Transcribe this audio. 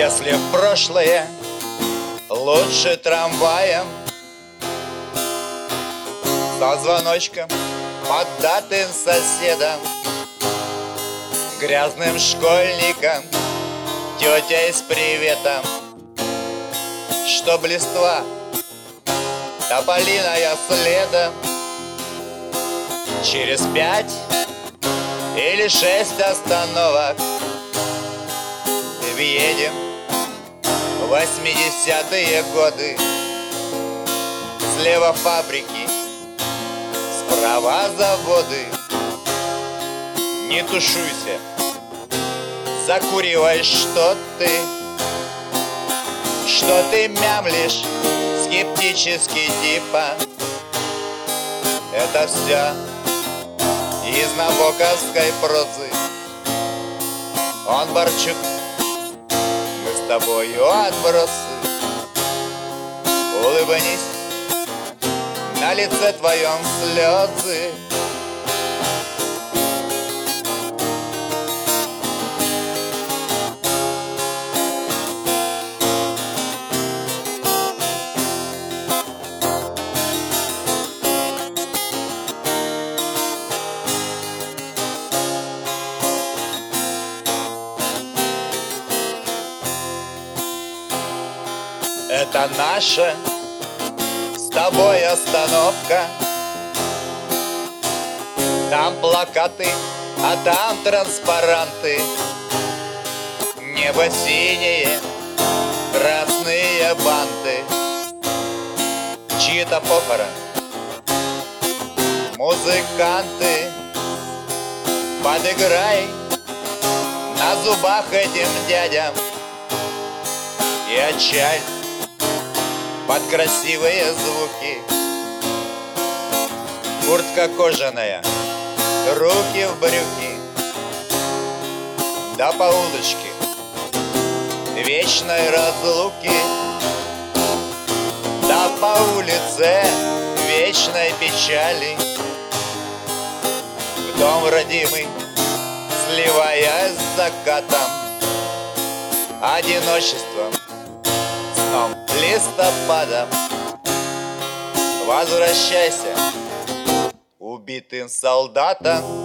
Если в прошлое лучше трамваем, со звоночком поддатым соседом, грязным школьником, тетей с приветом, чтоб листва тополиная следом, через 5 или 6 остановок въедем в 80-е годы. Слева фабрики, справа заводы. Не тушуйся, закуривай, что ты мямлишь скептически типа. Это все из набоковской прозы. Он Борчук, мы с тобою отбросы. Улыбнись, на лице твоем слезы. Это наша с тобой остановка. Там плакаты, а там транспаранты. Небо синее, красные банты. Чьи-то похорон, музыканты. Подыграй на зубах этим дядям и отчаль под красивые звуки. Куртка кожаная, руки в брюки. Да по удочке вечной разлуки. Да по улице вечной печали. В дом родимый, сливаясь с закатом, одиночеством, сном, листопадом. Возвращайся убитым солдатом.